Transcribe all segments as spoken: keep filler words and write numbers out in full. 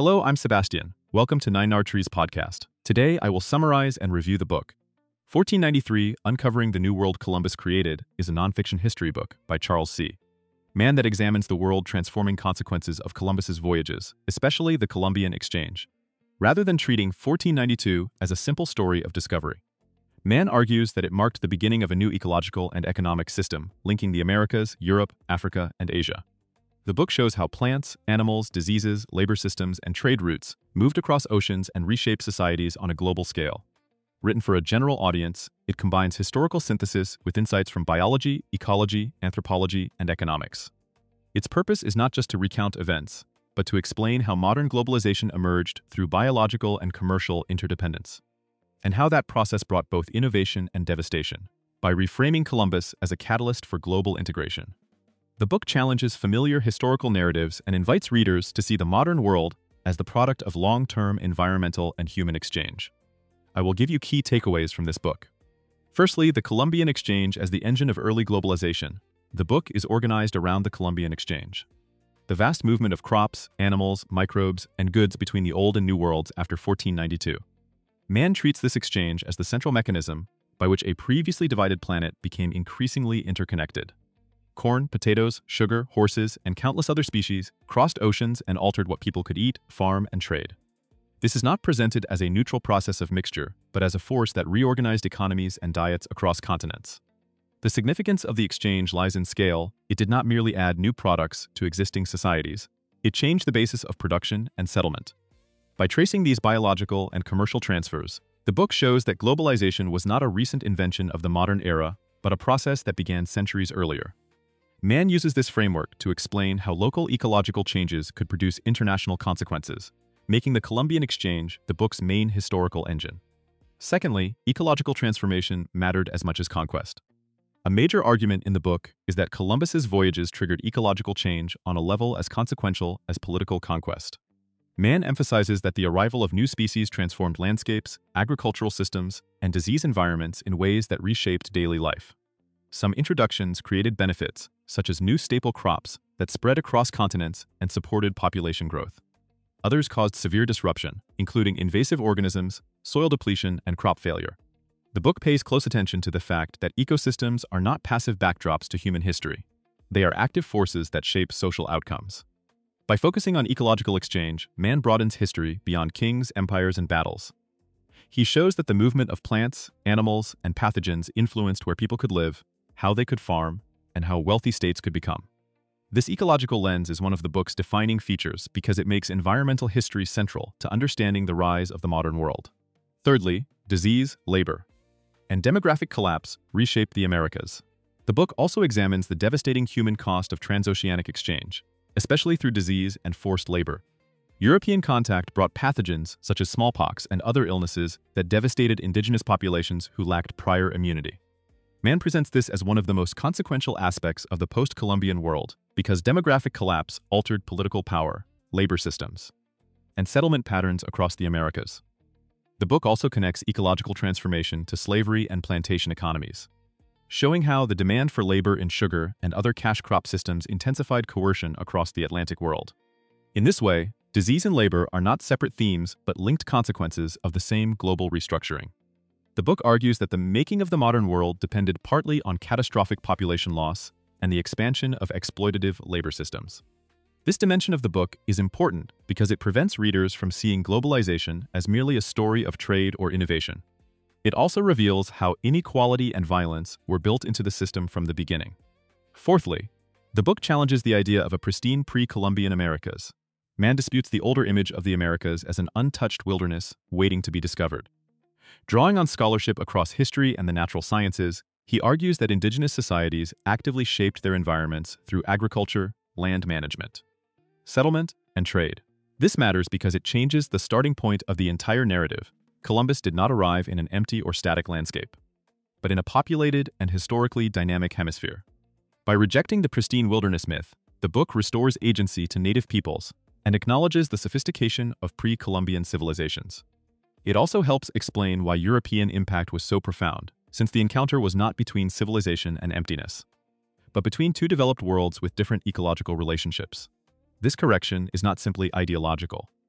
Hello, I'm Sebastian. Welcome to Nine Nar Trees podcast. Today, I will summarize and review the book. fourteen ninety-three, Uncovering the New World Columbus Created is a nonfiction history book by Charles C. Mann that examines the world-transforming consequences of Columbus's voyages, especially the Columbian Exchange. Rather than treating fourteen ninety-two as a simple story of discovery, Mann argues that it marked the beginning of a new ecological and economic system, linking the Americas, Europe, Africa, and Asia. The book shows how plants, animals, diseases, labor systems, and trade routes moved across oceans and reshaped societies on a global scale. Written for a general audience, it combines historical synthesis with insights from biology, ecology, anthropology, and economics. Its purpose is not just to recount events, but to explain how modern globalization emerged through biological and commercial interdependence, and how that process brought both innovation and devastation, by reframing Columbus as a catalyst for global integration. The book challenges familiar historical narratives and invites readers to see the modern world as the product of long-term environmental and human exchange. I will give you key takeaways from this book. Firstly, the Columbian Exchange as the engine of early globalization. The book is organized around the Columbian Exchange, the vast movement of crops, animals, microbes, and goods between the Old and New Worlds after fourteen ninety-two. Mann treats this exchange as the central mechanism by which a previously divided planet became increasingly interconnected. Corn, potatoes, sugar, horses, and countless other species crossed oceans and altered what people could eat, farm, and trade. This is not presented as a neutral process of mixture, but as a force that reorganized economies and diets across continents. The significance of the exchange lies in scale. It did not merely add new products to existing societies. It changed the basis of production and settlement. By tracing these biological and commercial transfers, the book shows that globalization was not a recent invention of the modern era, but a process that began centuries earlier. Mann uses this framework to explain how local ecological changes could produce international consequences, making the Columbian Exchange the book's main historical engine. Secondly, ecological transformation mattered as much as conquest. A major argument in the book is that Columbus's voyages triggered ecological change on a level as consequential as political conquest. Mann emphasizes that the arrival of new species transformed landscapes, agricultural systems, and disease environments in ways that reshaped daily life. Some introductions created benefits, such as new staple crops that spread across continents and supported population growth. Others caused severe disruption, including invasive organisms, soil depletion, and crop failure. The book pays close attention to the fact that ecosystems are not passive backdrops to human history. They are active forces that shape social outcomes. By focusing on ecological exchange, Mann broadens history beyond kings, empires, and battles. He shows that the movement of plants, animals, and pathogens influenced where people could live, how they could farm, and how wealthy states could become. This ecological lens is one of the book's defining features because it makes environmental history central to understanding the rise of the modern world. Thirdly, disease, labor, and demographic collapse reshaped the Americas. The book also examines the devastating human cost of transoceanic exchange, especially through disease and forced labor. European contact brought pathogens such as smallpox and other illnesses that devastated indigenous populations who lacked prior immunity. Mann presents this as one of the most consequential aspects of the post-Columbian world because demographic collapse altered political power, labor systems, and settlement patterns across the Americas. The book also connects ecological transformation to slavery and plantation economies, showing how the demand for labor in sugar and other cash crop systems intensified coercion across the Atlantic world. In this way, disease and labor are not separate themes but linked consequences of the same global restructuring. The book argues that the making of the modern world depended partly on catastrophic population loss and the expansion of exploitative labor systems. This dimension of the book is important because it prevents readers from seeing globalization as merely a story of trade or innovation. It also reveals how inequality and violence were built into the system from the beginning. Fourthly, the book challenges the idea of a pristine pre-Columbian Americas. Mann disputes the older image of the Americas as an untouched wilderness waiting to be discovered. Drawing on scholarship across history and the natural sciences, he argues that indigenous societies actively shaped their environments through agriculture, land management, settlement, and trade. This matters because it changes the starting point of the entire narrative. Columbus did not arrive in an empty or static landscape, but in a populated and historically dynamic hemisphere. By rejecting the pristine wilderness myth, the book restores agency to native peoples and acknowledges the sophistication of pre-Columbian civilizations. It also helps explain why European impact was so profound, since the encounter was not between civilization and emptiness, but between two developed worlds with different ecological relationships. This correction is not simply ideological.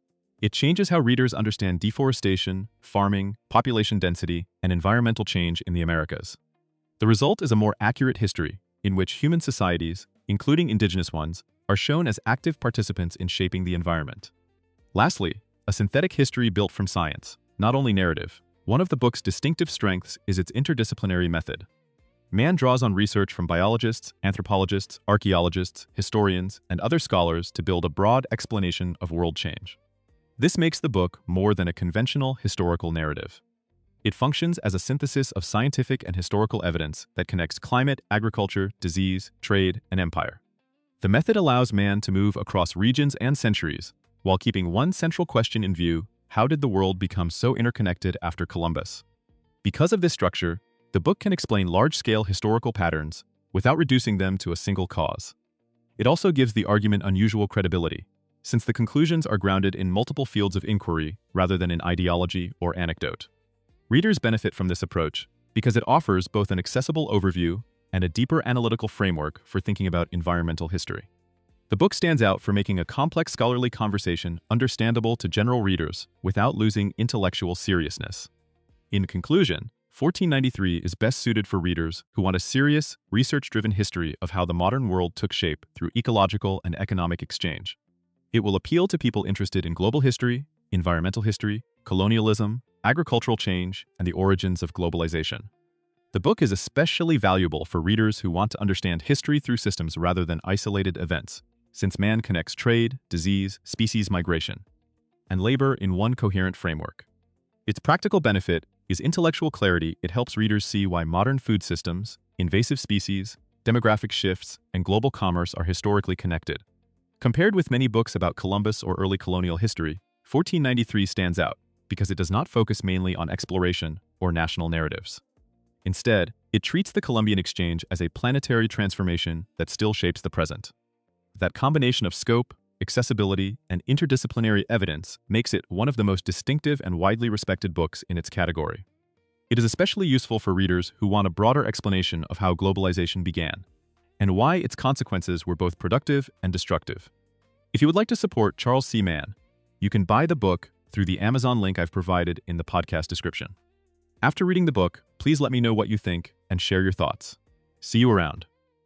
It changes how readers understand deforestation, farming, population density, and environmental change in the Americas. The result is a more accurate history, in which human societies, including indigenous ones, are shown as active participants in shaping the environment. Lastly, a synthetic history built from science, not only narrative. One of the book's distinctive strengths is its interdisciplinary method. Mann draws on research from biologists, anthropologists, archaeologists, historians, and other scholars to build a broad explanation of world change. This makes the book more than a conventional historical narrative. It functions as a synthesis of scientific and historical evidence that connects climate, agriculture, disease, trade, and empire. The method allows Mann to move across regions and centuries, while keeping one central question in view: how did the world become so interconnected after Columbus? Because of this structure, the book can explain large-scale historical patterns without reducing them to a single cause. It also gives the argument unusual credibility, since the conclusions are grounded in multiple fields of inquiry rather than in ideology or anecdote. Readers benefit from this approach because it offers both an accessible overview and a deeper analytical framework for thinking about environmental history. The book stands out for making a complex scholarly conversation understandable to general readers without losing intellectual seriousness. In conclusion, fourteen ninety-three is best suited for readers who want a serious, research-driven history of how the modern world took shape through ecological and economic exchange. It will appeal to people interested in global history, environmental history, colonialism, agricultural change, and the origins of globalization. The book is especially valuable for readers who want to understand history through systems rather than isolated events, since Mann connects trade, disease, species migration, and labor in one coherent framework. Its practical benefit is intellectual clarity. It helps readers see why modern food systems, invasive species, demographic shifts, and global commerce are historically connected. Compared with many books about Columbus or early colonial history, fourteen ninety-three stands out because it does not focus mainly on exploration or national narratives. Instead, it treats the Columbian Exchange as a planetary transformation that still shapes the present. That combination of scope, accessibility, and interdisciplinary evidence makes it one of the most distinctive and widely respected books in its category. It is especially useful for readers who want a broader explanation of how globalization began, and why its consequences were both productive and destructive. If you would like to support Charles C. Mann, you can buy the book through the Amazon link I've provided in the podcast description. After reading the book, please let me know what you think and share your thoughts. See you around.